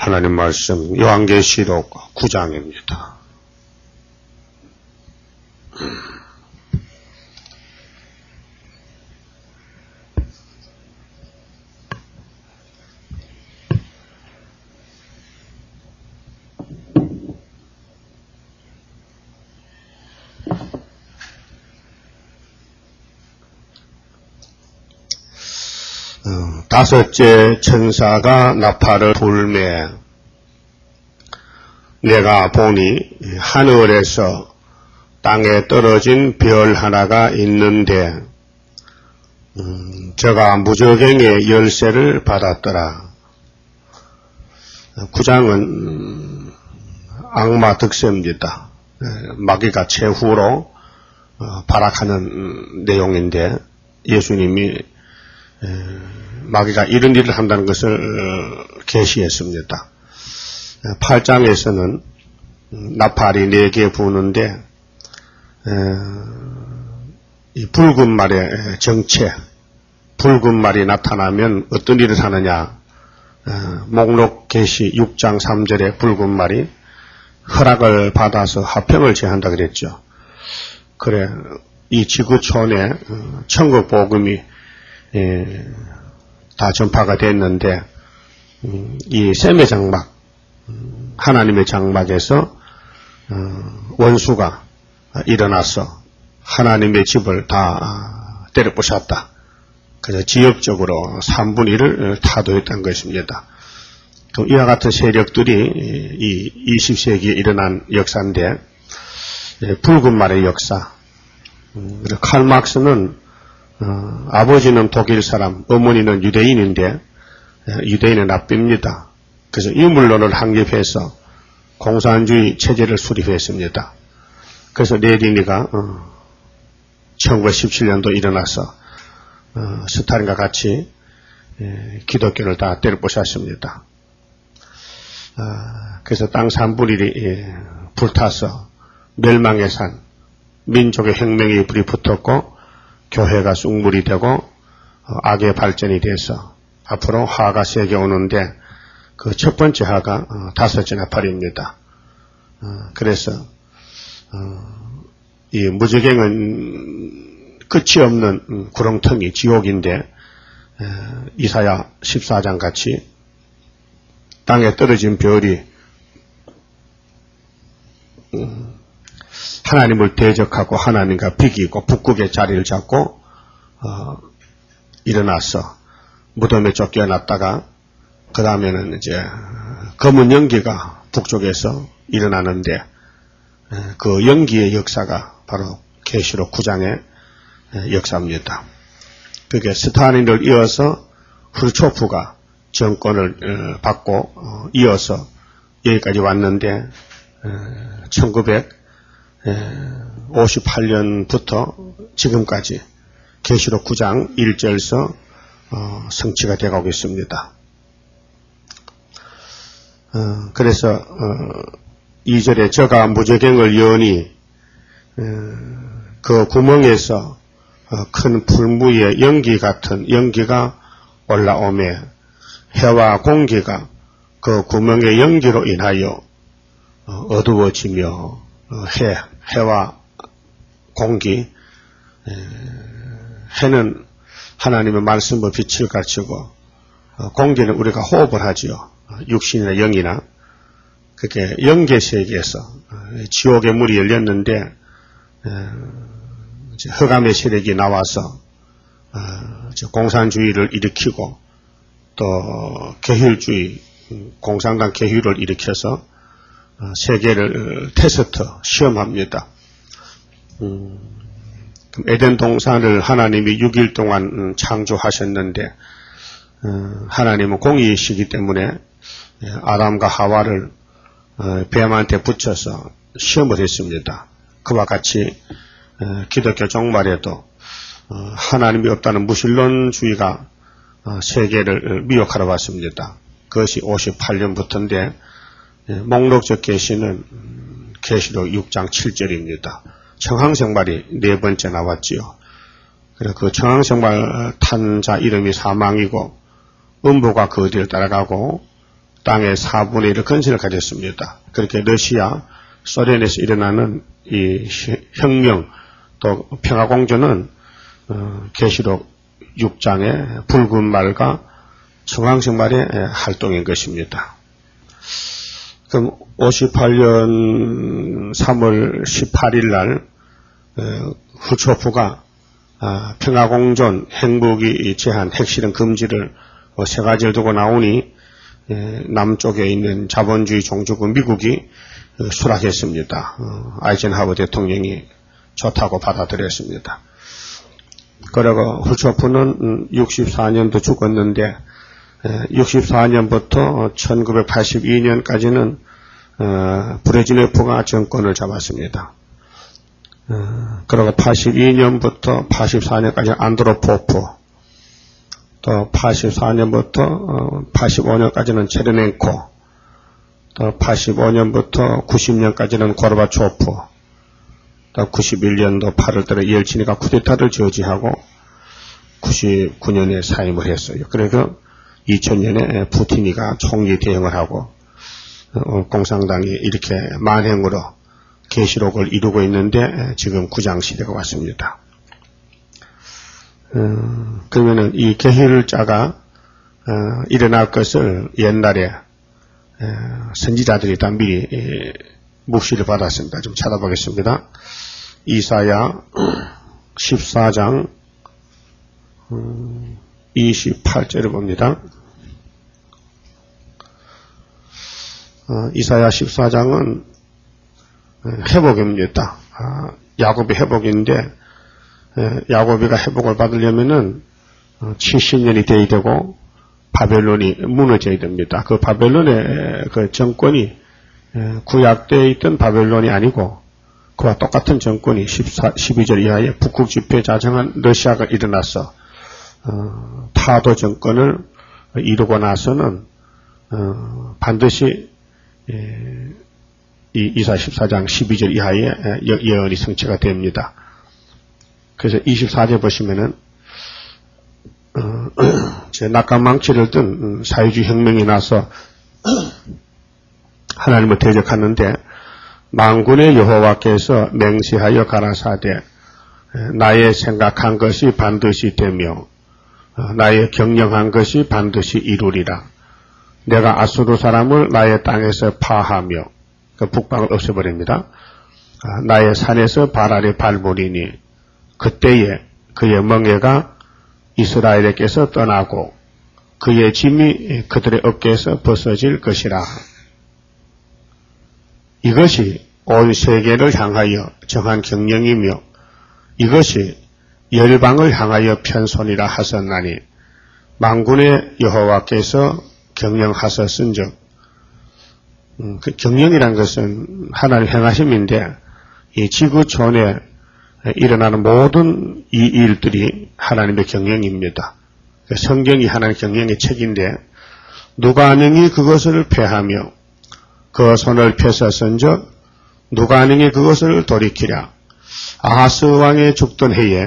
하나님 말씀 요한계시록 9장입니다. 다섯째 천사가 나팔을 불매 내가 보니 하늘에서 땅에 떨어진 별 하나가 있는데 저가 무저갱의 열쇠를 받았더라. 9장은 악마 득세입니다. 마귀가 최후로 발악하는 내용인데 예수님이 마귀가 이런 일을 한다는 것을 계시했습니다. 8장에서는 나팔이 4개 부는데 이 붉은 말의 정체, 붉은 말이 나타나면 어떤 일을 하느냐. 목록 계시 6장 3절에 붉은 말이 허락을 받아서 화평을 제한다 그랬죠. 그래 이 지구촌에 천국 복음이 다 전파가 됐는데 이 셈의 장막, 하나님의 장막에서 원수가 일어나서 하나님의 집을 다 때려부셨다. 그래서 지역적으로 3분의 1을 타도했던 것입니다. 이와 같은 세력들이 이 20세기에 일어난 역사인데 붉은 말의 역사. 칼 막스는 아버지는 독일 사람, 어머니는 유대인인데 유대인은 납비입니다. 그래서 인물론을 확립해서 공산주의 체제를 수립했습니다. 그래서 레닌이가 1917년도 일어나서 스탈린과 같이 기독교를 다 때려부셨습니다. 그래서 땅 3분의 1이 불타서 멸망의 산, 민족의 혁명의 불이 붙었고 교회가 쑥물이 되고 악의 발전이 돼서 앞으로 화가 세게 오는데 그 첫 번째 화가 다섯째 나팔입니다. 그래서 이 무저갱은 끝이 없는 구렁텅이 지옥인데 이사야 14장 같이 땅에 떨어진 별이 하나님을 대적하고 하나님과 비기고 북극의 자리를 잡고 일어나서 무덤에 쫓겨났다가 그 다음에는 이제 검은 연기가 북쪽에서 일어나는데 그 연기의 역사가 바로 계시록 9장의 역사입니다. 그게 스탈린을 이어서 후르초프가 정권을 받고 이어서 여기까지 왔는데 1958년부터 지금까지 계시록 9장 1절서 성취가 되어가고 있습니다. 그래서 2절에 저가 무저갱을 여니 그 구멍에서 큰 풀무의 연기 같은 연기가 올라오매 해와 공기가 그 구멍의 연기로 인하여 어두워지며 해와 공기, 해는 하나님의 말씀과 빛을 가르치고 공기는 우리가 호흡을 하지요. 육신이나 영이나. 그게 영계 세계에서 지옥의 문이 열렸는데 흑암의 세력이 나와서 공산주의를 일으키고 또 계율주의, 공산당 계율을 일으켜서 세계를 테스트, 시험합니다. 에덴 동산을 하나님이 6일 동안 창조하셨는데 하나님은 공의이시기 때문에 아담과 하와를 뱀한테 붙여서 시험을 했습니다. 그와 같이 기독교 종말에도 하나님이 없다는 무신론주의가 세계를 미혹하러 왔습니다. 그것이 58년부터인데 목록적 계시는 계시록 6장 7절입니다. 청항생발이 4번째 나왔지요. 그래서 그 청항생발 탄 자 이름이 사망이고 음보가 그 뒤를 따라가고 땅의 4분의 1을 건설을 가졌습니다. 그렇게 러시아, 소련에서 일어나는 이 혁명 또 평화공조는 계시록 6장의 붉은 말과 청황색 말의 활동인 것입니다. 그럼 58년 3월 18일 날 후초프가 평화공존, 핵무기 제한, 핵실험 금지를 세 가지를 두고 나오니 남쪽에 있는 자본주의 종주국 미국이 수락했습니다. 아이젠하워 대통령이 좋다고 받아들였습니다. 그리고 후초프는 64년도 죽었는데 64년부터 1982년까지는 브레즈네프가 정권을 잡았습니다. 그리고 82년부터 84년까지 안드로포프, 또 84년부터 85년까지는 체르넨코, 또 85년부터 90년까지는 고르바초프, 또 91년도 8월달에 옐친이가 쿠데타를 저지하고 99년에 사임을 했어요. 그래서 2000년에 푸틴이가 총리 대행을 하고 공산당이 이렇게 만행으로 계시록을 이루고 있는데 지금 구장시대가 왔습니다. 그러면은 이 계율자가 일어날 것을 옛날에 선지자들이 다 미리 묵시를 받았습니다. 좀 찾아보겠습니다. 이사야 14장 28절을 봅니다. 이사야 14장은 회복입니다. 야곱의 회복인데 야곱이가 회복을 받으려면은 70년이 돼야 되고 바벨론이 무너져야 됩니다. 그 바벨론의 그 정권이 구약 때에 있던 바벨론이 아니고 그와 똑같은 정권이 12절 이하에 북극 집회 자정한 러시아가 일어나서 타도 정권을 이루고 나서는 반드시 이 이사 14장 12절 이하에 예언이 성취가 됩니다. 그래서 24절 보시면은 낙관망치를 든 사회주의 혁명이 나서 하나님을 대적하는데 만군의 여호와께서 맹세하여 가라사대 나의 생각한 것이 반드시 되며 나의 경영한 것이 반드시 이루리라. 내가 아수르 사람을 나의 땅에서 파하며 그 북방을 없애버립니다. 나의 산에서 발 아래 밟으리니 그때에 그의 멍에가 이스라엘에게서 떠나고 그의 짐이 그들의 어깨에서 벗어질 것이라. 이것이 온 세계를 향하여 정한 경영이며 이것이 열방을 향하여 편손이라 하셨나니 만군의 여호와께서 경영하셨은즉 그 경영이란 것은 하나님 행하심인데 이 지구촌에 일어나는 모든 이 일들이 하나님의 경영입니다. 성경이 하나님의 경영의 책인데 누가 능히 그것을 폐하며 그 손을 펴서선즉 누가 능히 그것을 돌이키랴. 아하스 왕의 죽던 해에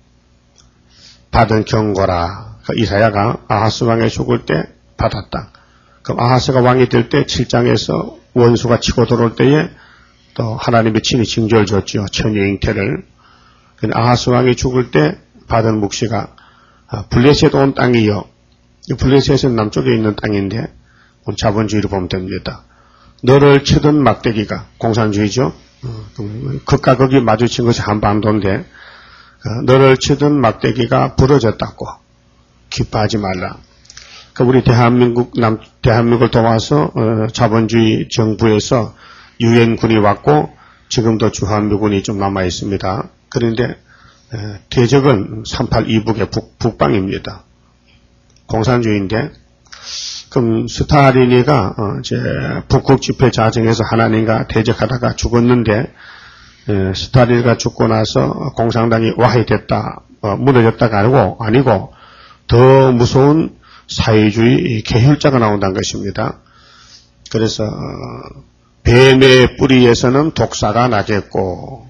받은 경고라. 이사야가 아하스 왕의 죽을 때 받았다. 그럼 아하스가 왕이 될 때 7장에서 원수가 치고 들어올 때에 또 하나님의 친히 징조를 줬죠. 천의 잉태를. 아하스 왕이 죽을 때 받은 묵시가 블레셋 온 땅이요. 블레셋은 남쪽에 있는 땅인데 자본주의로 보면 됩니다. 너를 치던 막대기가 공산주의죠. 극과 극이 마주친 것이 한반도인데 너를 치던 막대기가 부러졌다고 기뻐하지 말라. 우리 대한민국을 도와서 자본주의 정부에서 유엔군이 왔고 지금도 주한미군이 좀 남아 있습니다. 그런데 대적은 38 이북의 북방입니다. 공산주의인데 그럼 스타린이가 이제 북극 집회 자정에서 하나님과 대적하다가 죽었는데 스타린이가 죽고 나서 공산당이 와해됐다, 무너졌다가 아니고 더 무서운 사회주의 계율자가 나온다는 것입니다. 그래서 뱀의 뿌리에서는 독사가 나겠고,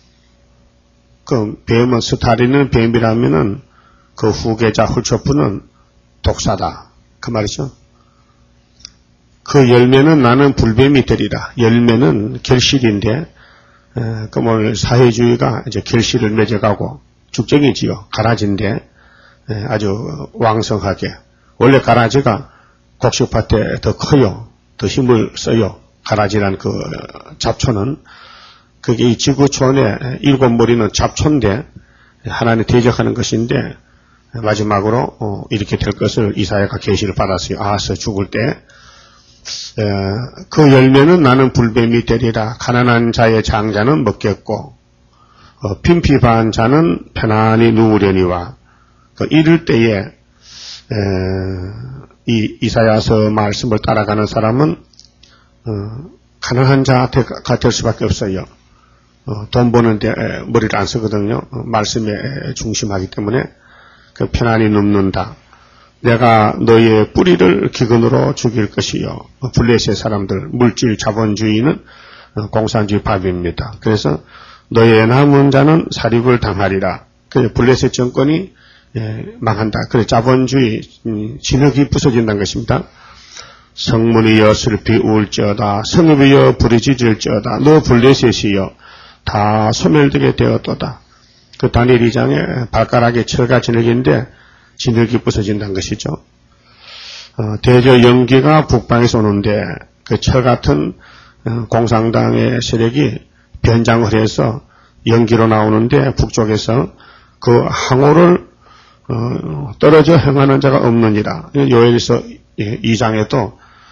그 뱀은 스타린은 뱀이라면은 그 후계자 훌초프는 독사다. 그 말이죠. 그 열매는 나는 불뱀이 되리라. 열매는 결실인데, 그러면 사회주의가 이제 결실을 맺어가고 죽정이지요. 가라지인데 아주 왕성하게. 원래 가라지가 곡식밭에 더 커요. 더 힘을 써요. 가라지란 그 잡초는. 그게 이 지구촌의 7머리는 잡초인데 하나님 대적하는 것인데 마지막으로 이렇게 될 것을 이사야가 계시를 받았어요. 아하스 죽을 때. 그 열매는 나는 불뱀이 되리라. 가난한 자의 장자는 먹겠고 빈피반 자는 편안히 누우려니와. 이럴 때에 이 이사야서 말씀을 따라가는 사람은 가난한 자가 될 수밖에 없어요. 돈 버는데 머리를 안 쓰거든요. 말씀에 중심하기 때문에 편안히 눕는다. 내가 너의 뿌리를 기근으로 죽일 것이요. 블레셋 사람들, 물질 자본주의는 공산주의 밥입니다. 그래서 너의 남은 자는 사륙을 당하리라. 그래서 블레셋 정권이 망한다. 그래서 자본주의 진흙이 부서진다는 것입니다. 성문이여 슬피 울지어다. 성읍이여 부르짖을지어다. 너 블레셋이여 다 소멸되게 되었도다. 그 다니엘 2장에 발가락에 철과 진흙인데 진흙이 부서진다는 것이죠. 대저 연기가 북방에서 오는데 그 철 같은 공산당의 세력이 변장을 해서 연기로 나오는데 북쪽에서 그 항오를 떨어져 행하는 자가 없느니라. 요엘서 2장에도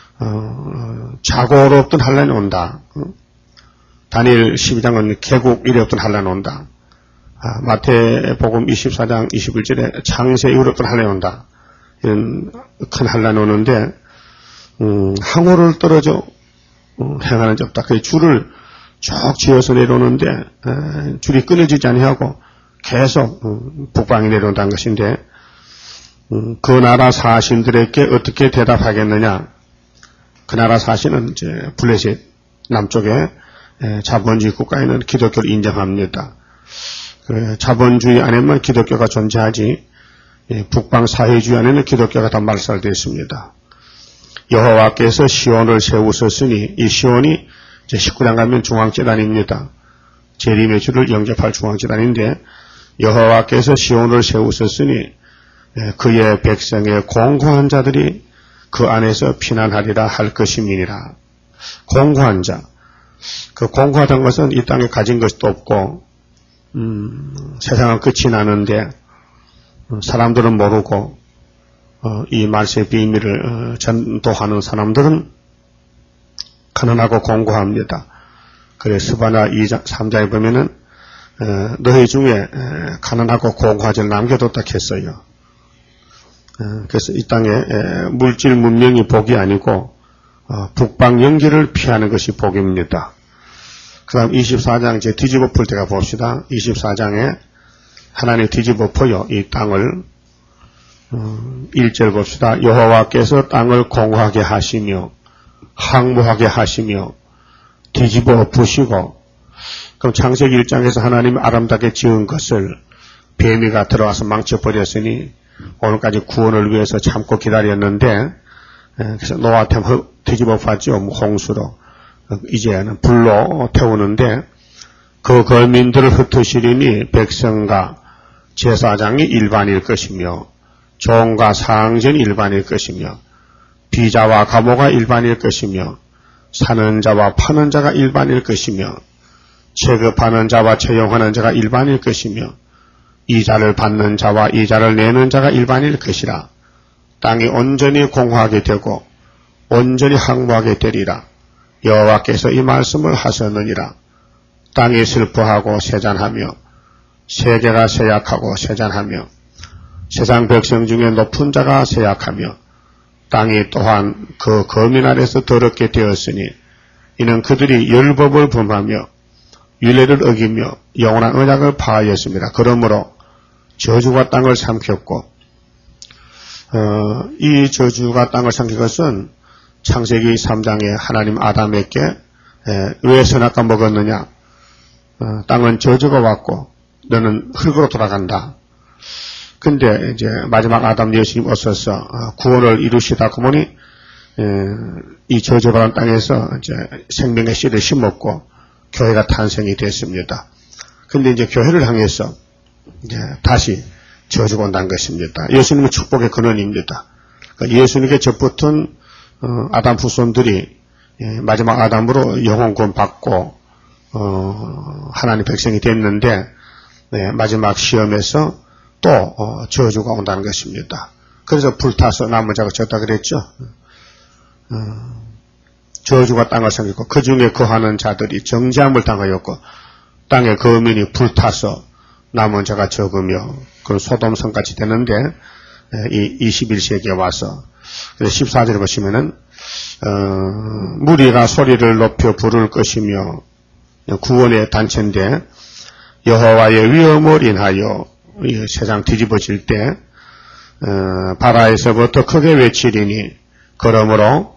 자고로 없던 환란이 온다. 다니엘 12장은 개국 이래 없던 환란이 온다. 마태복음 24장 21절에 창세 이후로 없던 환란이 온다. 이런 큰 환란이 오는데 항오를 떨어져 행하는 자 없다. 그 줄을 쭉 지어서 내려오는데 줄이 끊어지지 아니하고 계속 북방에 내려온다는 것인데 그 나라 사신들에게 어떻게 대답하겠느냐. 그 나라 사신은 이제 블레셋 남쪽에 자본주의 국가에는 기독교를 인정합니다. 자본주의 안에만 기독교가 존재하지 북방 사회주의 안에는 기독교가 다 말살되어 있습니다. 여호와께서 시온을 세우셨으니 이 시온이 이제 19장 가면 중앙재단입니다. 재림의 주를 영접할 중앙재단인데 여호와께서 시온을 세우셨으니 그의 백성의 공고한 자들이 그 안에서 피난하리라 할 것임이니라. 공고한 자. 그 공고하다는 것은 이 땅에 가진 것도 없고 세상은 끝이 나는데 사람들은 모르고 이 말씀의 비밀을 전도하는 사람들은 가난하고 공고합니다. 그래서 스바나 2장, 3장에 보면은 너희 중에 가난하고 공고하지 남겨뒀다 했어요. 그래서 이 땅에 물질 문명이 복이 아니고 북방 연기를 피하는 것이 복입니다. 그 다음 24장 이제 뒤집어 풀 때가 봅시다. 24장에 하나님 뒤집어 펴요. 이 땅을 1절 봅시다. 여호와께서 땅을 공고하게 하시며 항모하게 하시며 뒤집어 부시고. 그럼 창세기 1장에서 하나님이 아름답게 지은 것을 뱀이가 들어와서 망쳐버렸으니 오늘까지 구원을 위해서 참고 기다렸는데 그래서 노아템 뒤집어 봤죠. 홍수로. 이제는 불로 태우는데 그 거민들을 흩으시리니 백성과 제사장이 일반일 것이며 종과 상전이 일반일 것이며 비자와 가모가 일반일 것이며 사는 자와 파는 자가 일반일 것이며 체급하는 자와 채용하는 자가 일반일 것이며 이자를 받는 자와 이자를 내는 자가 일반일 것이라. 땅이 온전히 공허하게 되고 온전히 항모하게 되리라. 여호와께서 이 말씀을 하셨느니라. 땅이 슬퍼하고 세잔하며 세계가 쇠약하고 세잔하며 세상 백성 중에 높은 자가 쇠약하며 땅이 또한 그 거민 아래서 더럽게 되었으니 이는 그들이 율법을 범하며 율례를 어기며 영원한 언약을 파하였습니다. 그러므로 저주가 땅을 삼켰고 이 저주가 땅을 삼킨 것은 창세기 3장에 하나님 아담에게 왜 선악과 먹었느냐. 땅은 저주가 왔고 너는 흙으로 돌아간다. 근데 이제 마지막 아담 예수님 오셔서 구원을 이루시다 보니 이 저주받은 땅에서 이제 생명의 씨를 심었고 교회가 탄생이 됐습니다. 근데 이제 교회를 향해서 이제 다시 저주가 온다는 것입니다. 예수님은 축복의 근원입니다. 그러니까 예수님께 접붙은 아담 후손들이 마지막 아담으로 영혼 구원 받고 하나님 백성이 됐는데 마지막 시험에서 또 저주가 온다는 것입니다. 그래서 불타서 남은 자가 졌다 그랬죠. 저주가 땅을 섬기고 그 중에 거하는 자들이 정죄함을 당하였고 땅의 거민이 불타서 남은 자가 적으며 그런 소돔성같이 되는데 이 21세기에 와서 14절에 보시면은 무리가 소리를 높여 부를 것이며 구원의 단체인데 여호와의 위엄을 인하여 이 세상 뒤집어질 때 바다에서부터 크게 외치리니 그러므로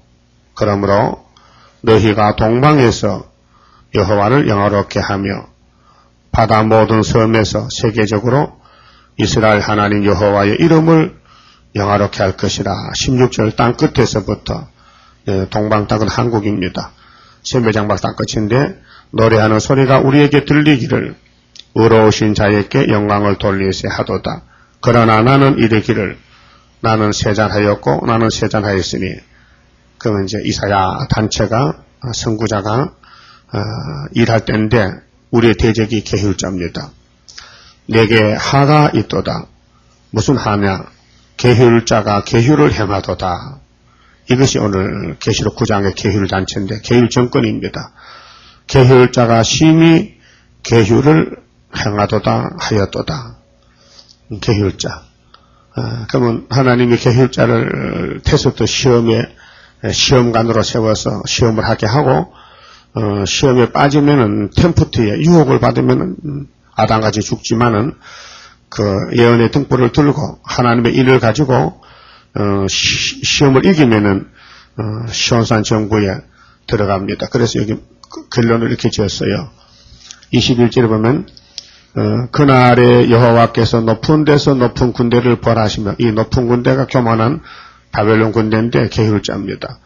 너희가 동방에서 여호와를 영화롭게 하며 바다 모든 섬에서 세계적으로 이스라엘 하나님 여호와의 이름을 영화롭게 할 것이라. 16절 땅 끝에서부터 동방 땅은 한국입니다. 셈배장막 땅 끝인데 노래하는 소리가 우리에게 들리기를 의로우신 자에게 영광을 돌리세 하도다. 그러나 나는 이르기를 나는 세잔하였고 나는 세잔하였으니 그러면 이제 이사야 단체가 선구자가 일할 때인데 우리의 대적이 계율자입니다. 내게 하가 있도다. 무슨 하냐? 계율자가 계율을 행하도다. 이것이 오늘 계시록 9장의 계율단체인데 계율정권입니다. 계율자가 심히 계율을 행하도다 하였도다. 계율자. 그러면 하나님이 계율자를 테스트 시험에 시험관으로 세워서 시험을 하게 하고 시험에 빠지면은 템프트에 유혹을 받으면은 아담같이 죽지만은 그 예언의 등불을 들고 하나님의 일을 가지고 시험을 이기면은 시온산 정부에 들어갑니다. 그래서 여기 결론을 이렇게 지었어요. 21절에 보면 그날에 여호와께서 높은 데서 높은 군대를 벌하시며 이 높은 군대가 교만한 바벨론 군대인데 계율자입니다.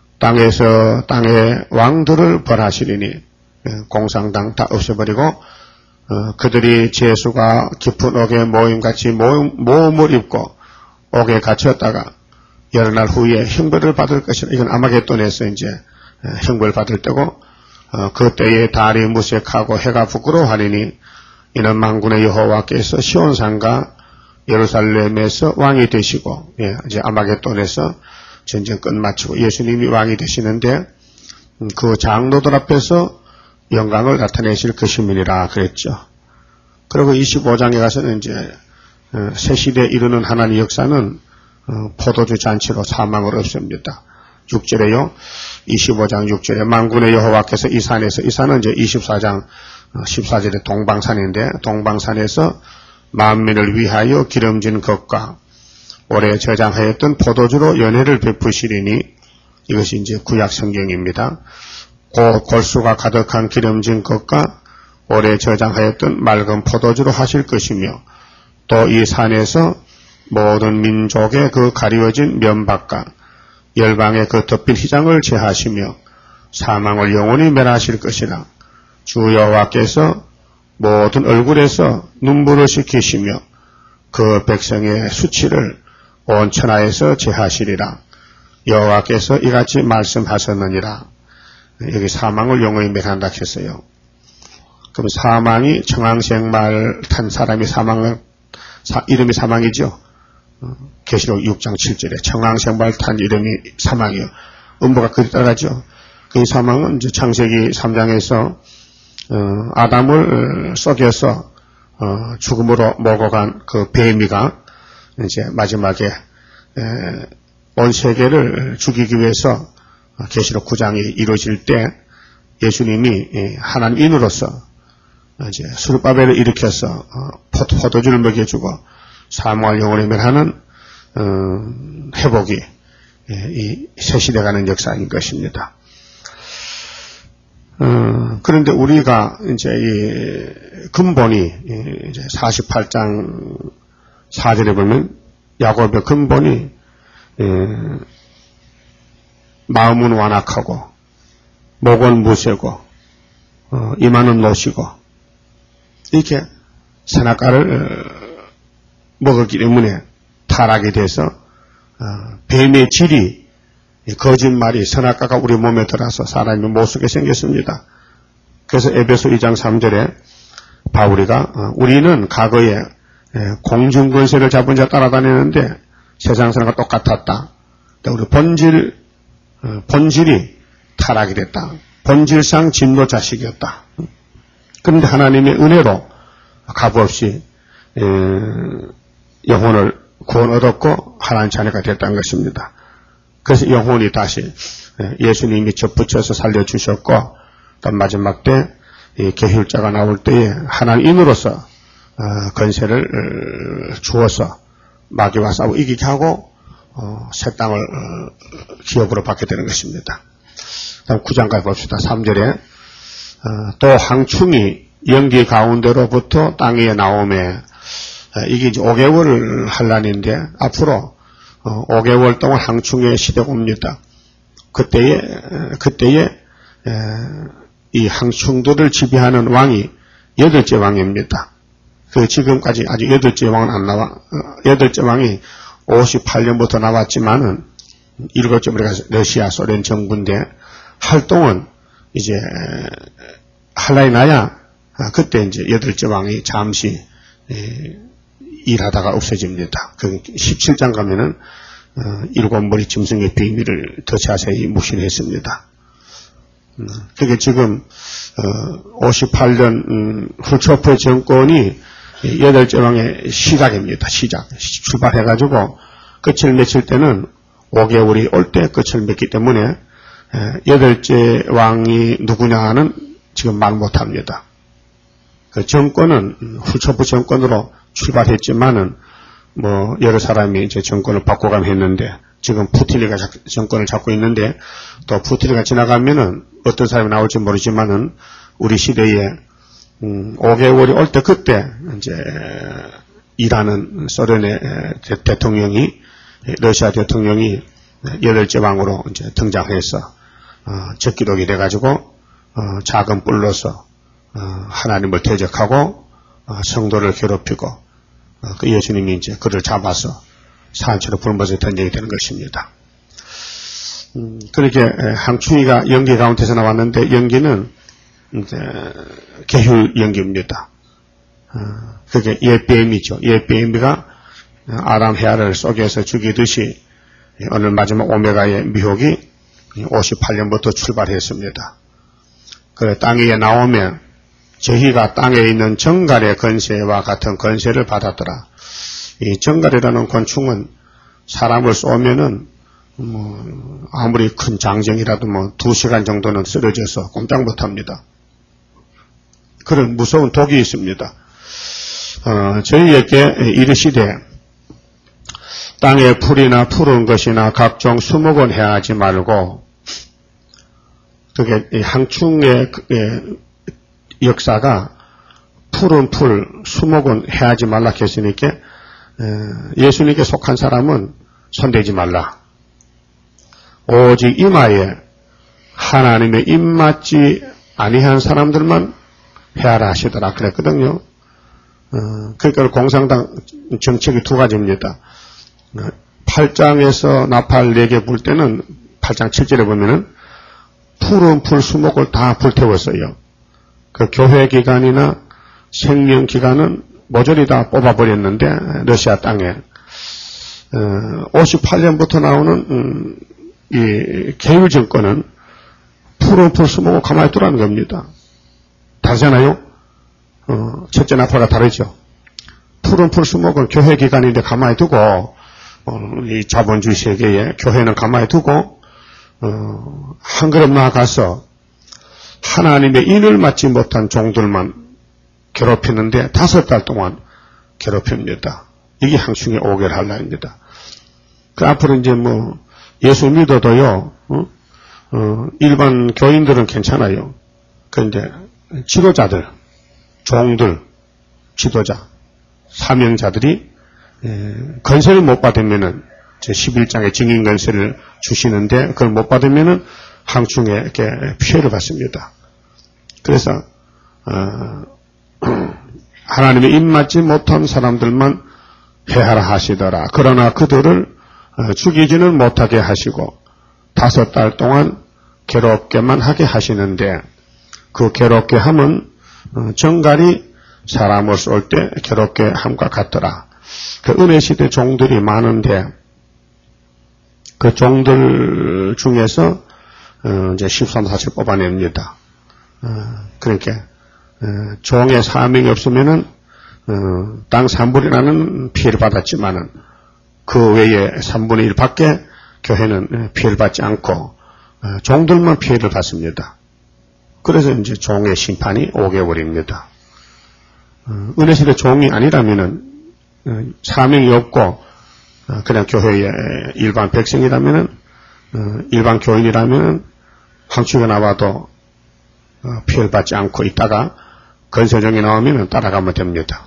땅의 왕들을 벌하시리니 공상당 다 없애버리고 그들이 죄수가 깊은 옥에 모임같이 모험을 입고 옥에 갇혔다가 여러 날 후에 형벌을 받을 것이라. 이건 아마겟돈에서 이제 형벌 받을 때고 그때에 달이 무색하고 해가 부끄러워하리니 이는 만군의 여호와께서 시온산과 예루살렘에서 왕이 되시고 이제 아마겟돈에서 전쟁 끝마치고 예수님이 왕이 되시는데 그 장로들 앞에서 영광을 나타내실 것임이니라 그랬죠. 그리고 25장에 가서는 이제 새 시대에 이르는 하나님의 역사는 포도주 잔치로 사망을 없앱니다. 6절에요. 25장 6절에 만군의 여호와께서 이 산에서, 이 산은 이제 24장 14절에 동방산인데 동방산에서 만민을 위하여 기름진 것과 올해 저장하였던 포도주로 연회를 베푸시리니 이것이 이제 구약 성경입니다. 곧 골수가 가득한 기름진 것과 올해 저장하였던 맑은 포도주로 하실 것이며 또 이 산에서 모든 민족의 그 가리워진 면박과 열방의 그 덮인 휘장을 제하시며 사망을 영원히 멸하실 것이라. 주 여호와께서 모든 얼굴에서 눈물을 씻기시며 그 백성의 수치를 온 천하에서 제하시리라. 여호와께서 이같이 말씀하셨느니라. 여기 사망을 영원히 멸한다 했어요. 그럼 사망이 청황생말 탄 사람이 이름이 사망이죠. 계시록 6장 7절에 청황생말 탄 이름이 사망이요. 음보가 그리 따라가죠. 그 사망은 이제 창세기 3장에서 아담을 속여서 죽음으로 몰고 간 그 뱀이가 이제 마지막에 온 세계를 죽이기 위해서 계시록 9장이 이루어질 때 예수님이 하나님 인으로서 이제 수르바벨을 일으켜서 포도주를 먹여주고 사망을 영원히 멸하는 회복이 이 새 시대 가는 역사인 것입니다. 그런데 우리가 이제 이 근본이 이제 48장 4절에 보면 야곱의 근본이 마음은 완악하고 목은 무쇠고 이마는 노시고 이렇게 선악과를 먹었기 때문에 타락이 돼서 뱀의 질이 거짓말이 선악과가 우리 몸에 들어서 사람이 못쓰게 생겼습니다. 그래서 에베소 2장 3절에 바울이가 우리는 과거에 공중권세를 잡은 자 따라다니는데 세상 사람과 똑같았다. 우리 본질이 타락이 됐다. 본질상 진노 자식이었다. 그런데 하나님의 은혜로 값없이 영혼을 구원 얻었고 하나님 자녀가 됐다는 것입니다. 그래서 영혼이 다시 예수님이 접붙여서 살려주셨고 또 마지막 때 계율자가 나올 때에 하나님으로서 권세를 주어서 마귀와 싸워 이기게 하고 새 땅을 기업으로 받게 되는 것입니다. 다음 9장까지 봅시다. 3절에 또 항충이 연기 가운데로부터 땅 위에 나오매 이게 이제 5개월 환란인데 앞으로 5개월 동안 항충의 시대가 옵니다. 그때에 이 항충들을 지배하는 왕이 8째 왕입니다. 그 지금까지 아직 8째 왕은 안 나와. 8째 왕이 58년부터 나왔지만은 7째 우리가 러시아 소련 정부인데 활동은 이제 한란이 나야 그때 이제 8째 왕이 잠시 일하다가 없어집니다. 그 17장 가면은 7머리 짐승의 비밀을 더 자세히 묵신했습니다. 그게 지금 58년 훌초프의 정권이 8째 왕의 시작입니다. 출발해가지고 끝을 맺힐 때는 5개월이 올 때 끝을 맺기 때문에 8째 왕이 누구냐는 지금 말 못합니다. 그 정권은 훌초프 정권으로 출발했지만은 여러 사람이 이제 정권을 바꿔가면 했는데 지금 푸틴이가 정권을 잡고 있는데 또 푸틴이가 지나가면은 어떤 사람이 나올지 모르지만은 우리 시대에 5개월이 올 때 그때 이제 일하는 소련의 대통령이 러시아 대통령이 8째 왕으로 이제 등장해서 적기독이 돼가지고 작은 뿔로서 하나님을 대적하고 성도를 괴롭히고 그 예수님이 이제 그를 잡아서 산채로 불못에 던지게 되는 것입니다. 그렇게 항충이가 연기 가운데서 나왔는데 연기는 이제 계율 연기입니다. 그게 옛뱀이죠. 옛뱀이가 아담 헤아를 속에서 죽이듯이 오늘 마지막 오메가의 미혹이 58년부터 출발했습니다. 그래 땅 위에 나오면 저희가 땅에 있는 정갈의 권세와 같은 권세를 받았더라. 이 정갈이라는 곤충은 사람을 쏘면은 아무리 큰 장정이라도 2시간 정도는 쓰러져서 꼼짝 못합니다. 그런 무서운 독이 있습니다. 저희에게 이르시되 땅에 풀이나 푸른 것이나 각종 수목은 해하지 말고 그게 이 항충의 역사가 푸른 풀, 수목은 해하지 말라 했으니까 예수님께 속한 사람은 손대지 말라. 오직 이마에 하나님의 입맞지 아니한 사람들만 해하라 하시더라 그랬거든요. 그러니까 공산당 정책이 2가지입니다. 8장에서 나팔 4개 불 때는 8장 7절에 보면은 푸른 풀 수목을 다 불태웠어요. 그 교회 기간이나 생명 기간은 모조리 다 뽑아버렸는데 러시아 땅에 58년부터 나오는 이 계율 정권은 푸른 풀 수목을 가만히 두라는 겁니다. 다르잖아요. 첫째 나팔과 다르죠. 푸른 풀 수목은 교회 기간인데 가만히 두고 이 자본주의 세계에 교회는 가만히 두고 한 걸음 나아가서 하나님의 인을 맡지 못한 종들만 괴롭히는데 5달 동안 괴롭힙니다. 이게 항충의 5개월 환란입니다. 그 앞으로 이제 예수 믿어도요, 일반 교인들은 괜찮아요. 그런데 지도자들, 종들, 지도자, 사명자들이 권세를 못 받으면은 제11장의 증인권세를 주시는데 그걸 못 받으면은 황충에 이렇게 피해를 받습니다. 그래서 하나님의 입맞지 못한 사람들만 해하라 하시더라. 그러나 그들을 죽이지는 못하게 하시고 5달 동안 괴롭게만 하게 하시는데 그 괴롭게 함은 정갈이 사람을 쏠 때 괴롭게 함과 같더라. 그 은혜시대 종들이 많은데 그 종들 중에서 이제 13사실 뽑아냅니다. 그러니까 종의 사명이 없으면은 땅 3분이라는 피해를 받았지만은 그 외에 3분의 1 밖에 교회는 피해를 받지 않고 종들만 피해를 받습니다. 그래서 이제 종의 심판이 오게 버립니다. 은혜시대 종이 아니라면은 사명이 없고 그냥 교회의 일반 백성이라면은 일반 교인이라면은 황충에 나와도 피해를 받지 않고 있다가 건설정이 나오면 따라가면 됩니다.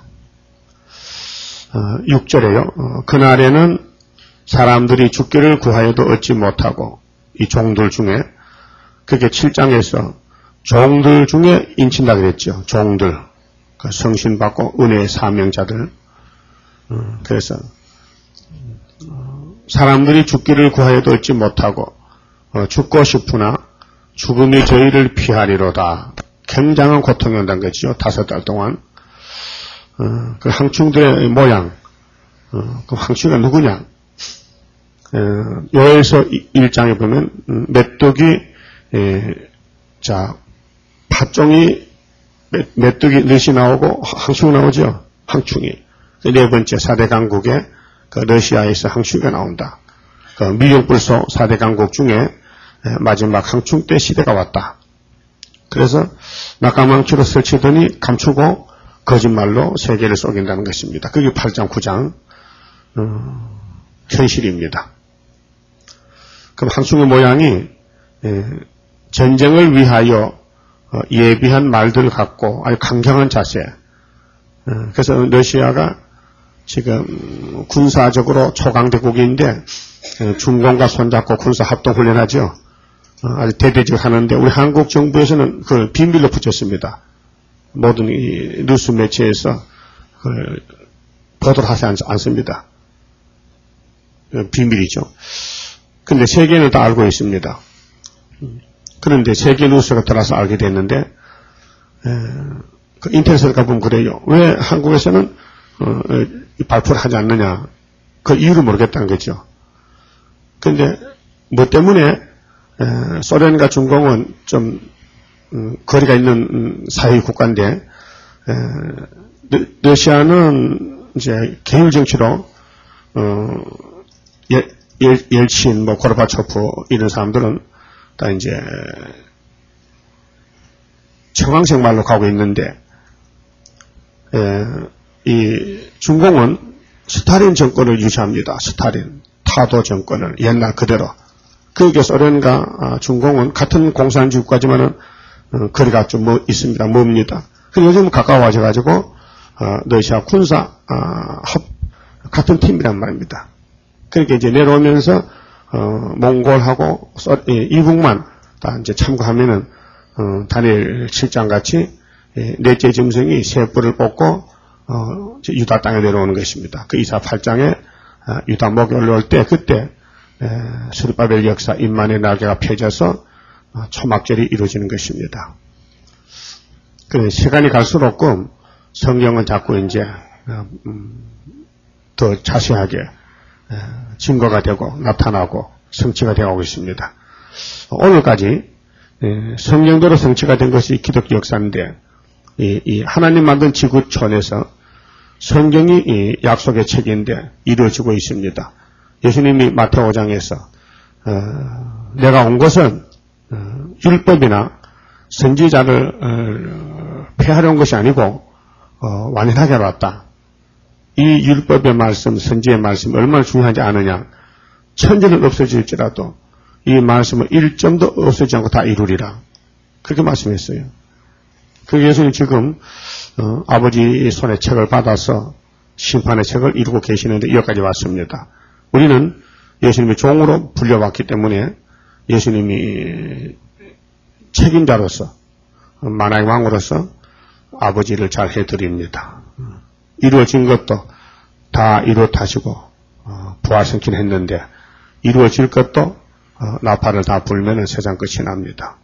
6절에요. 그날에는 사람들이 죽기를 구하여도 얻지 못하고 이 종들 중에 그게 7장에서 종들 중에 인친다 그랬죠. 종들 그 성신받고 은혜의 사명자들. 그래서 사람들이 죽기를 구하여도 얻지 못하고 죽고 싶으나 죽음이 저희를 피하리로다. 굉장한 고통이 온다는 거죠. 5달 동안. 그 황충들의 모양, 그 황충이가 누구냐? 요에서 1장에 보면 메뚜기, 자 팥종이 메뚜기 넷이 나오고 황충이 나오죠. 황충이. 네 번째 4대 강국에 그 러시아에서 황충이가 나온다. 그 미륵불소 4대 강국 중에 마지막 황충 때 시대가 왔다. 그래서 낙감왕추로 설치더니 감추고 거짓말로 세계를 속인다는 것입니다. 그게 8장 9장 현실입니다. 그럼 황충의 모양이 전쟁을 위하여 예비한 말들을 갖고 아주 강경한 자세. 그래서 러시아가 지금 군사적으로 초강대국인데 중공과 손잡고 군사 합동훈련하죠. 아주 대대적으로 하는데 우리 한국 정부에서는 그걸 비밀로 붙였습니다. 모든 이 뉴스 매체에서 그걸 보도를 하지 않습니다. 비밀이죠. 근데 세계는 다 알고 있습니다. 그런데 세계 뉴스가 들어서 알게 됐는데 그 인터넷에 가보면 그래요. 왜 한국에서는 발표를 하지 않느냐. 그 이유를 모르겠다는 거죠. 그런데 뭐 때문에 소련과 중공은 좀 거리가 있는 사회 국가인데 러시아는 이제 계율 정치로 옐친, 뭐 고르바초프 이런 사람들은 다 이제 청황색 말로 가고 있는데 이 중공은 스탈린 정권을 유지합니다. 스탈린 타도 정권을 옛날 그대로. 그게 소련과 중공은 같은 공산주의 국가지만은 거리가 좀 있습니다. 멉니다. 그리고 요즘 가까워져 가지고 러시아 군사 같은 팀이란 말입니다. 그렇게 이제 내려오면서 몽골하고 이북만 다 이제 참가하면은 다니엘 7장 같이 넷째 짐승이 새 뿔을 뽑고 유다 땅에 내려오는 것입니다. 그 이사 8장에 유다 목이 올라올 때 그때 스룹바벨 역사 임만의 날개가 펴져서 초막절이 이루어지는 것입니다. 그런데 시간이 갈수록 성경은 자꾸 이제 더 자세하게 증거가 되고 나타나고 성취가 되어가고 있습니다. 오늘까지 성경대로 성취가 된 것이 기독교 역사인데 이 하나님 만든 지구촌에서 성경이 이 약속의 책인데 이루어지고 있습니다. 예수님이 마태오 5장에서 내가 온 것은 율법이나 선지자를 폐하려 온 것이 아니고 완전하게 왔다. 이 율법의 말씀, 선지의 말씀 얼마나 중요하지 않으냐. 천지는 없어질지라도 이 말씀은 1점도 없어지지 않고 다 이루리라. 그렇게 말씀했어요. 그래서 예수님 지금 아버지 손에 책을 받아서 심판의 책을 이루고 계시는데 여기까지 왔습니다. 우리는 예수님이 종으로 불려왔기 때문에 예수님이 책임자로서 만왕의 왕으로서 아버지를 잘 해드립니다. 이루어진 것도 다 이루어타시고 부활승진 했는데 이루어질 것도 나팔을 다 불면 세상 끝이 납니다.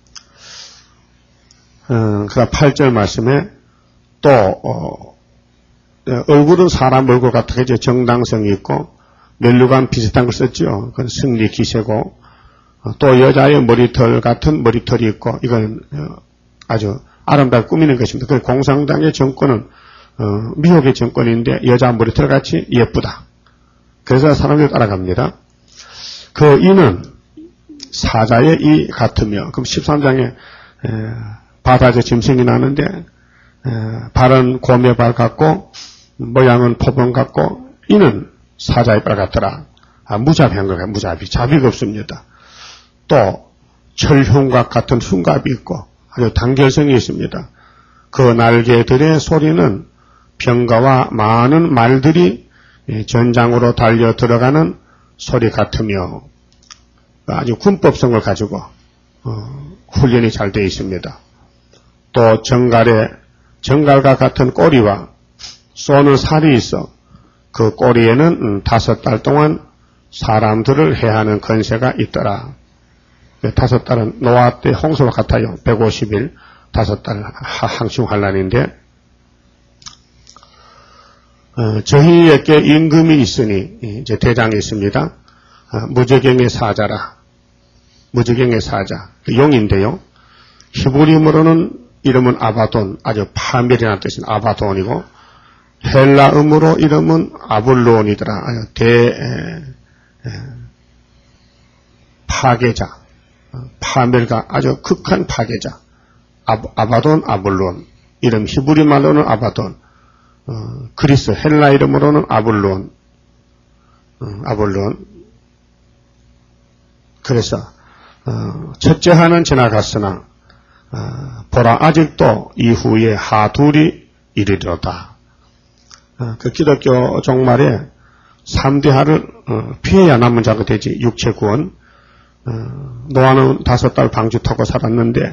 그 8절 말씀에 또 얼굴은 사람 얼굴 같은 게 정당성이 있고 멜루간 비슷한 걸 썼죠. 그건 승리 기세고 또 여자의 머리털 같은 머리털이 있고 이건 아주 아름답게 꾸미는 것입니다. 그 공산당의 정권은 미혹의 정권인데 여자 머리털 같이 예쁘다. 그래서 사람들이 따라갑니다. 그 이는 사자의 이 같으며 그럼 13장에 바다에서 짐승이 나는데 발은 곰의 발 같고 모양은 표범 같고 이는 사자의 발 같더라. 무자비한 거예요. 무자비. 자비가 없습니다. 또 철흉각 같은 흉갑이 있고 아주 단결성이 있습니다. 그 날개들의 소리는 병가와 많은 말들이 전장으로 달려 들어가는 소리 같으며 아주 군법성을 가지고 훈련이 잘 되어 있습니다. 또 정갈과 같은 꼬리와 쏘는 살이 있어 그 꼬리에는 5달 동안 사람들을 해하는 권세가 있더라. 5달은 노아 때 홍수와 같아요. 150일 5달 항충환란인데 저희에게 임금이 있으니 이제 대장이 있습니다. 무저갱의 사자라. 무저갱의 사자. 용인데요. 히브리어로는 이름은 아바돈, 아주 파멸이라는 뜻인 아바돈이고 헬라음으로 이름은 아볼론이더라. 아주 파괴자, 파멸가 아주 극한 파괴자. 아바돈, 아볼론. 이름 히브리 말로는 아바돈. 그리스 헬라 이름으로는 아볼론. 그래서 첫째 하는 지나갔으나 보라 아직도 이후에 하둘이 이르리로다. 그 기독교 종말에 3대 하를 피해야 남은 자가 되지. 육체 구원. 노아는 5달 방주 타고 살았는데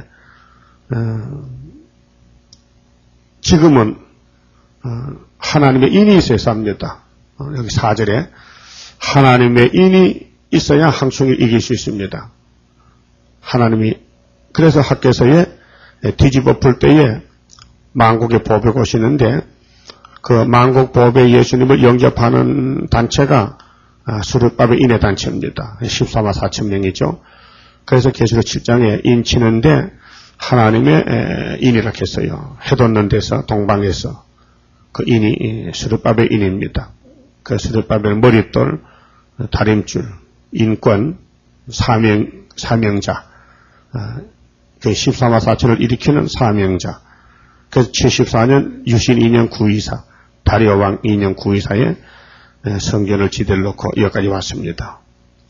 지금은 하나님의 인이 있어야 삽니다. 여기 4절에 하나님의 인이 있어야 항충을 이길 수 있습니다. 하나님이 그래서 학개서에 뒤집어 풀 때에 만국의 보배 오시는데 그 만국 보배 예수님을 영접하는 단체가 수르밥의 인의 단체입니다. 14만 4천 명이죠. 그래서 계시록 7장에 인 치는데 하나님의 인이라 했어요. 해돋는 데서 동방에서 그 인이 수르밥의 인입니다. 그 수르밥의 머릿돌, 다림줄, 인권, 사명자, 그 14만 4천을 일으키는 사명자. 그래서 74년 유신 2년 924, 다리오 왕 2년 924에 성전을 지대를 놓고 여기까지 왔습니다.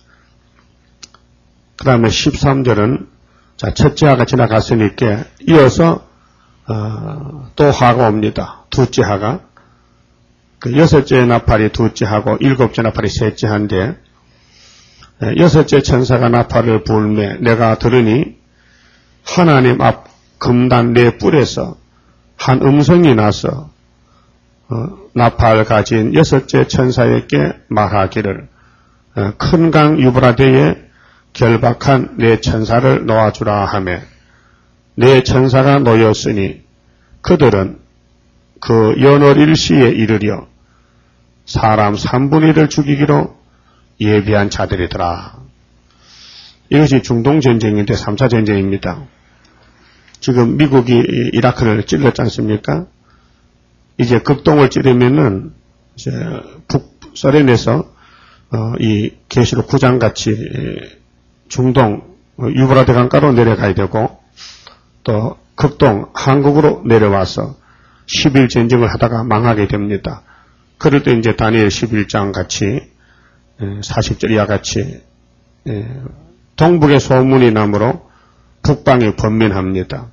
그 다음에 13절은 자, 첫째 하가 지나갔으니까 이어서 또 하가 옵니다. 둘째 하가. 그 여섯째 나팔이 둘째 하고 일곱째 나팔이 셋째 한데 여섯째 천사가 나팔을 불매 내가 들으니 하나님 앞 금단 네 뿔에서 한 음성이 나서 나팔 가진 여섯째 천사에게 말하기를 큰 강 유브라데에 결박한 내 천사를 놓아주라 하매 내 천사가 놓였으니 그들은 그 연월 일시에 이르려 사람 3분의 1을 죽이기로 예비한 자들이더라. 이것이 중동전쟁인데 3차 전쟁입니다. 지금 미국이 이라크를 찔렀지 않습니까? 이제 극동을 찌르면은 이제 북소련에서 이 계시록 9장 같이 중동 유브라데 강가로 내려가야 되고 또 극동 한국으로 내려와서 10일 전쟁을 하다가 망하게 됩니다. 그럴 때 이제 다니엘 11장 같이 40절 이하 같이 동북의 소문이 나므로 북방이 번민합니다.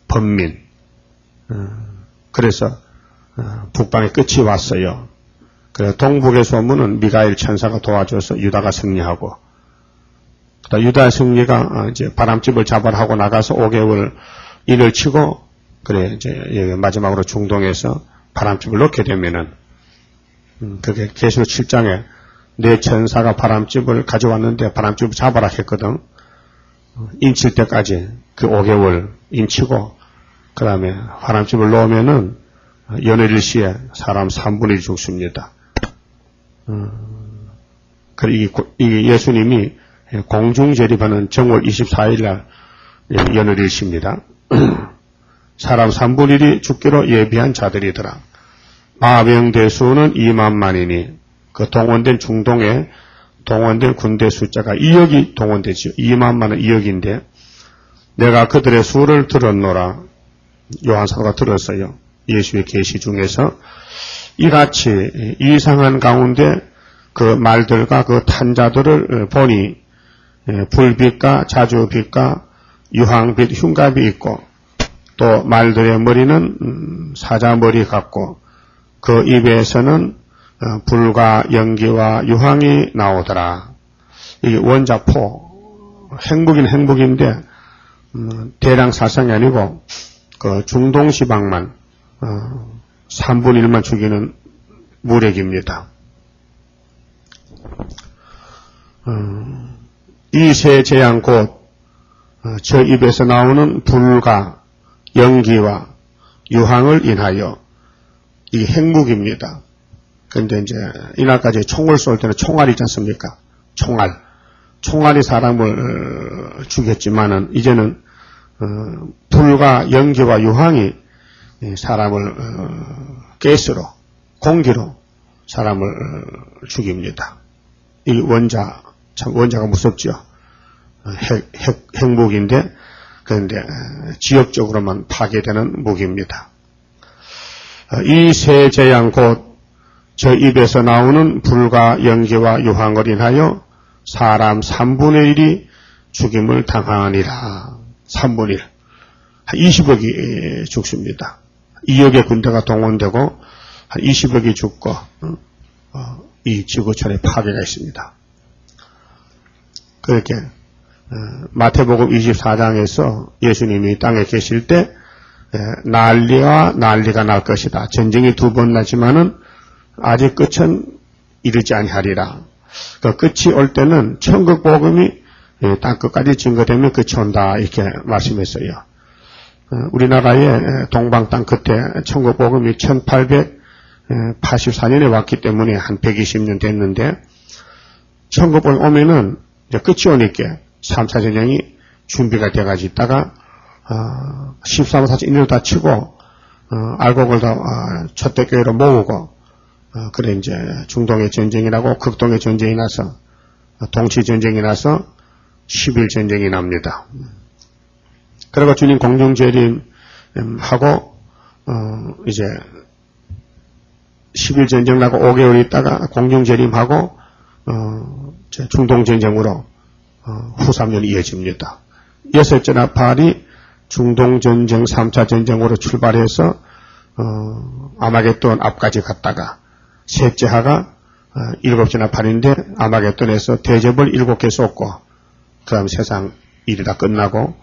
번민. 그래서 북방의 끝이 왔어요. 그래 동북의 소문은 미가엘 천사가 도와줘서 유다가 승리하고, 유다 승리가 이제 바람집을 잡아라 하고 나가서 5개월 일을 치고, 그래 이제 마지막으로 중동에서 바람집을 놓게 되면은, 그게 계시록 7장에 내 천사가 바람집을 가져왔는데 바람집을 잡아라 했거든. 인칠 때까지 그 5개월 인치고, 그 다음에 바람집을 놓으면은 연일 시에 사람 3분의 1 죽습니다. 이 예수님이 공중재림하는 정월 24일 날 연일 시입니다. 사람 3분의 1이 죽기로 예비한 자들이더라. 마병대수는 2만만이니 그 동원된 중동에 동원된 군대 숫자가 2억이 동원되지요. 2만만은 2억인데 내가 그들의 수를 들었노라. 요한사도가 들었어요. 예수의 계시 중에서 이같이 이상한 가운데 그 말들과 그 탄자들을 보니 불빛과 자주빛과 유황빛 흉갑이 있고 또 말들의 머리는 사자머리 같고 그 입에서는 불과 연기와 유황이 나오더라. 이게 원자포 행복인 행복인데 대량 살상이 아니고 그 중동지방만 3분의 1만 죽이는 무력입니다. 이 세 재앙 곧 저 입에서 나오는 불과 연기와 유황을 인하여 이게 핵무기입니다. 그런데 이제 이날까지 총을 쏠 때는 총알이 있지 않습니까? 총알이 사람을 죽였지만은 이제는 불과 연기와 유황이 사람을 가스로 공기로 사람을 죽입니다. 이 원자가 무섭죠. 핵무기인데 그런데 지역적으로만 파괴되는 무기입니다. 이 세 재앙 곧 저 입에서 나오는 불과 연기와 유황을 인하여 사람 3분의 1이 죽임을 당하니라. 3분의 1. 20억이 죽습니다. 2억의 군대가 동원되고 한 20억이 죽고 이 지구촌에 파괴가 있습니다. 그렇게 마태복음 24장에서 예수님이 땅에 계실 때 난리가 날 것이다. 전쟁이 2번 나지만은 아직 끝은 이르지 아니하리라. 그 끝이 올 때는 천국 복음이 땅 끝까지 증거되면 끝이 온다 이렇게 말씀했어요. 우리나라의 동방 땅 끝에 천국 복음이 1884년에 왔기 때문에 한 120년 됐는데 천국 복음 오면은 이제 끝이 오니까 3차 전쟁이 준비가 돼가지고 있다가 13호 4차 인을 다 치고 알곡을 다 초대교회로 모으고 그래 이제 중동의 전쟁이 나고 극동의 전쟁이 나서 동시 전쟁이 나서 10일 전쟁이 납니다. 그리고 주님 공중재림하고 이제 10일 전쟁 나고 5개월 있다가 공중재림하고 중동 전쟁으로 후 3년이 이어집니다. 여섯째 나팔이 중동 전쟁 3차 전쟁으로 출발해서 아마겟돈 앞까지 갔다가 셋째 하가 7째 나팔인데 아마겟돈에서 대접을 7개 쏟고 그 다음 세상 일이 다 끝나고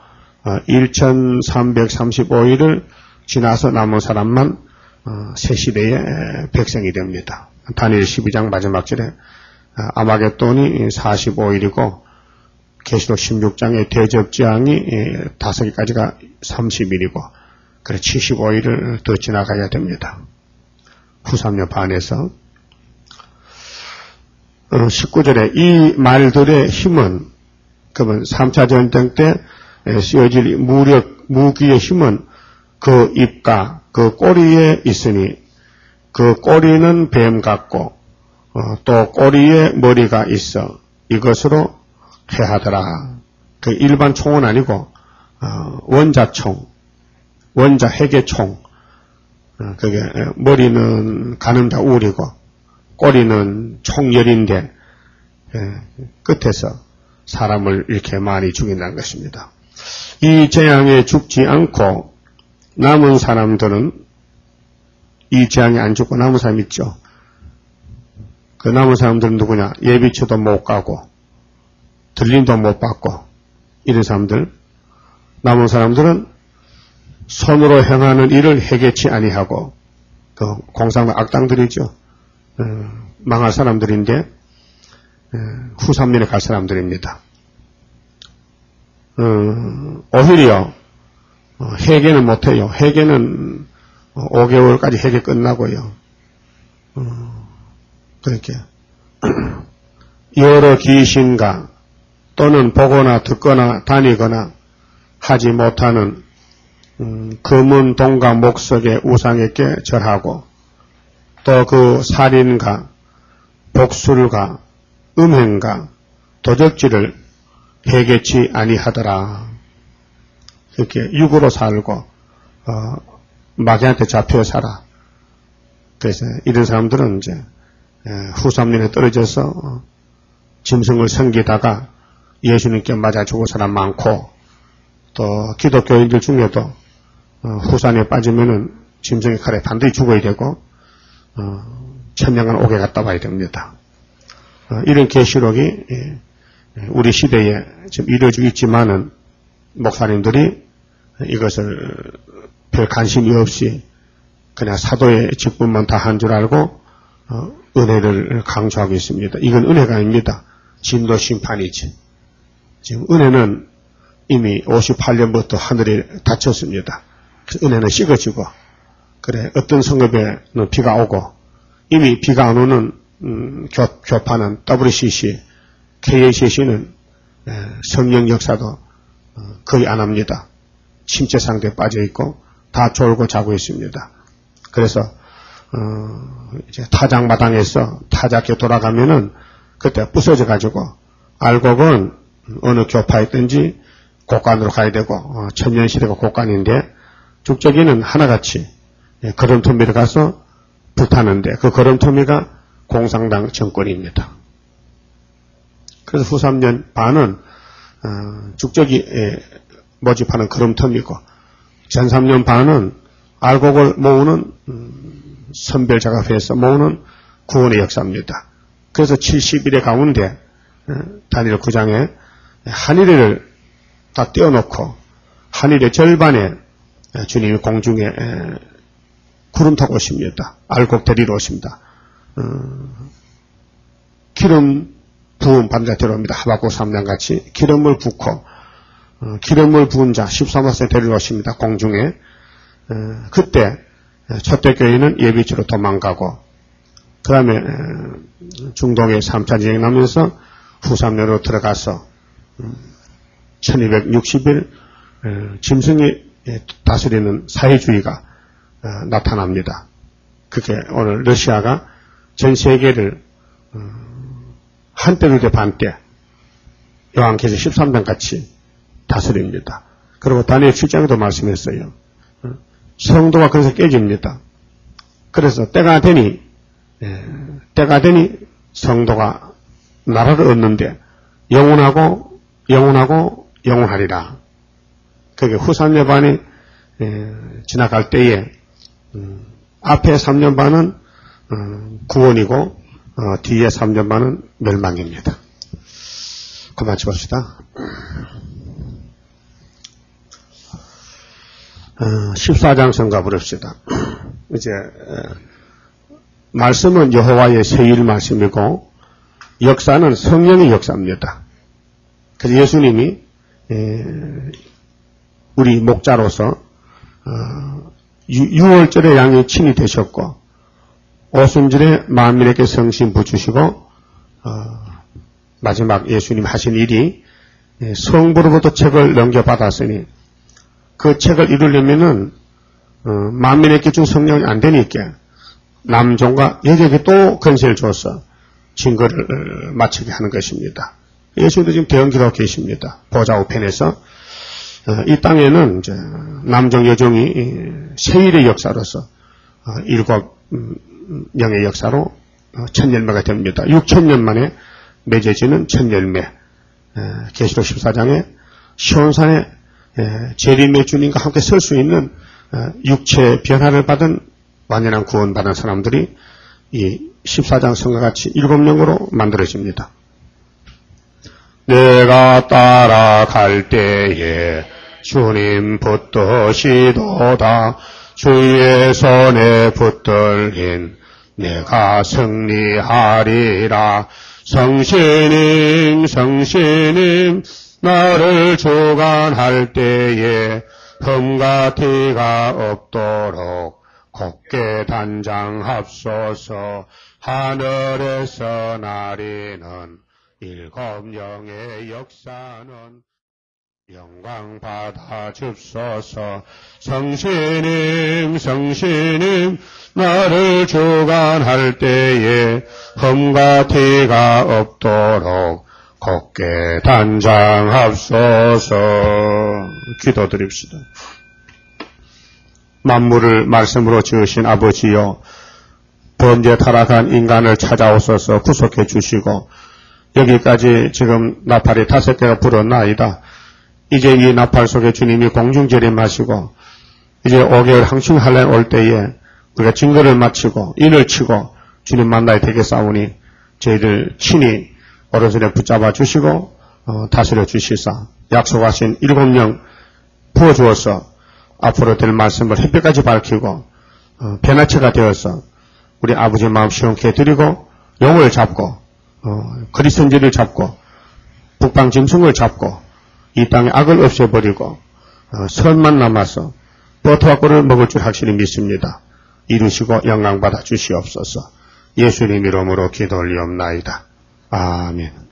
1335일을 지나서 남은 사람만 새 시대의 백성이 됩니다. 다니엘 12장 마지막 절에 아마겟돈이 45일이고 계시록 16장의 대접지향이 5개까지가 30일이고 그래 75일을 더 지나가야 됩니다. 후 3년 반에서 19절에 이 말들의 힘은 그러면 3차 전쟁 때 쓰여질 무기의 힘은 그 입과 그 꼬리에 있으니 그 꼬리는 뱀 같고 또 꼬리에 머리가 있어 이것으로 해하더라. 그 일반 총은 아니고 원자총, 원자 핵의 총. 그게 머리는 가는다 우리고 꼬리는 총열인데 끝에서 사람을 이렇게 많이 죽인다는 것입니다. 이 재앙에 죽지 않고 남은 사람들은 이 재앙에 안 죽고 남은 사람 있죠. 그 남은 사람들은 누구냐? 예비치도 못 가고 들림도 못 받고 이런 사람들. 남은 사람들은 손으로 행하는 일을 해결치 아니하고 그 공상당 악당들이죠. 망할 사람들인데 후삼년에 갈 사람들입니다. 오히려 회개는 못해요. 회개는 5개월까지 회개 끝나고요. 그렇게 여러 귀신과 또는 보거나 듣거나 다니거나 하지 못하는 금은 동과 목석의 우상에게 절하고 또 그 살인과 복술과 음행과 도적질을 해결치 아니하더라. 이렇게 육으로 살고 마귀한테 잡혀 살아. 그래서 이런 사람들은 이제 후삼년에 떨어져서 짐승을 섬기다가 예수님께 맞아 죽은 사람 많고 또 기독교인들 중에도 후산에 빠지면은 짐승의 칼에 반드시 죽어야 되고 천년간 옥에 갔다 와야 됩니다. 이런 계시록이 우리 시대에 지금 이루어지고 있지만은 목사님들이 이것을 별 관심이 없이 그냥 사도의 직분만 다 한 줄 알고 은혜를 강조하고 있습니다. 이건 은혜가 아닙니다. 진노 심판이지. 지금 은혜는 이미 58년부터 하늘이 닫혔습니다. 은혜는 식어지고 그래 어떤 성읍에는 비가 오고 이미 비가 안 오는 교파는 WCC, KACC는 성령 역사도 거의 안 합니다. 침체 상태에 빠져 있고 다 졸고 자고 있습니다. 그래서 이제 타작마당에서 타작해 돌아가면은 그때 부서져 가지고 알고 본 어느 교파에 있든지 곡간으로 가야 되고 천년시대가 곡간인데 죽적이는 하나같이 걸음터미를 가서 불타는데 그 걸음터미가 공산당 정권입니다. 그래서 후 3년 반은 죽적이 모집하는 걸음터미고 전 3년 반은 알곡을 모으는 선별작업해서 모으는 구원의 역사입니다. 그래서 70일의 가운데 다니엘 9장에 한일을 다 떼어놓고 한일의 절반에 주님이 공중에 구름 타고 오십니다. 알곡 데리러 오십니다. 기름 부은 밤자 데려옵니다. 하박국 3장 같이 기름을 붓고 기름을 부은 자 13화세 데리러 오십니다. 공중에. 그때 초대교회는 예비치로 도망가고 그 다음에 중동의 3차 전쟁이 나면서 후삼년으로 들어가서 1260일 짐승이 다스리는 사회주의가 나타납니다. 그게 오늘 러시아가 전 세계를 한때로 돼 반때 요한계시록 13장 같이 다스립니다. 그리고 다니엘 7장에도 말씀했어요. 성도가 그래서 깨집니다. 그래서 때가 되니 성도가 나라를 얻는데 영원하고 영원하리라. 그게 후 3년 반이 지나갈 때에 앞에 3년 반은 구원이고 뒤에 3년 반은 멸망입니다. 그만 칩시다. 14장 성가 부릅시다. 이제 말씀은 여호와의 세일 말씀이고 역사는 성령의 역사입니다. 그래서 예수님이 우리 목자로서 6월절에 양의 친히 되셨고 오순절에 만민에게 성신 부주시고 마지막 예수님 하신 일이 성부로부터 책을 넘겨받았으니 그 책을 이루려면은 만민에게 준 성령이 안 되니까 남종과 여자에게 또 권세를 줘서 증거를 마치게 하는 것입니다. 예수님도 지금 대언기도 계십니다. 보좌 우편에서 이 땅에는 이제 남종 여종이 세일의 역사로서 7명의 역사로 천열매가 됩니다. 6천년 만에 맺어지는 천열매. 계시록 14장에 시온산에 재림의 주님과 함께 설 수 있는 육체 변화를 받은 완전한 구원받은 사람들이 이 14장 성과 같이 7영으로 만들어집니다. 내가 따라갈 때에 주님 붙드시도다. 주의 손에 붙들린 내가 승리하리라. 성신님 성신님 나를 주관할 때에 흠과 티가 없도록 곱게 단장합소서. 하늘에서 나리는 7영의 역사는 영광 받아 줍소서. 성신님 성신님 나를 주관할 때에 흠과 티가 없도록 곱게 단장합소서. 기도드립시다. 만물을 말씀으로 지으신 아버지여, 범죄 타락한 인간을 찾아오셔서 구속해 주시고 여기까지 지금 나팔이 5개가 불었나이다. 이제 이 나팔 속에 주님이 공중재림하시고 이제 5개월 항신할례 올 때에 우리가 증거를 마치고 인을 치고 주님 만나야 되겠사오니 저희들 친히 오른손에 붙잡아 주시고 다스려 주시사 약속하신 7영 부어주어서 앞으로 될 말씀을 햇볕까지 밝히고 변화체가 되어서 우리 아버지 마음 시원케 해드리고 용을 잡고 그리스도인들을 잡고 북방 짐승을 잡고 이 땅에 악을 없애버리고 선만 남아서 버터와 꿀을 먹을 줄 확실히 믿습니다. 이루시고 영광받아 주시옵소서. 예수님 이름으로 기도 올리옵나이다. 아멘.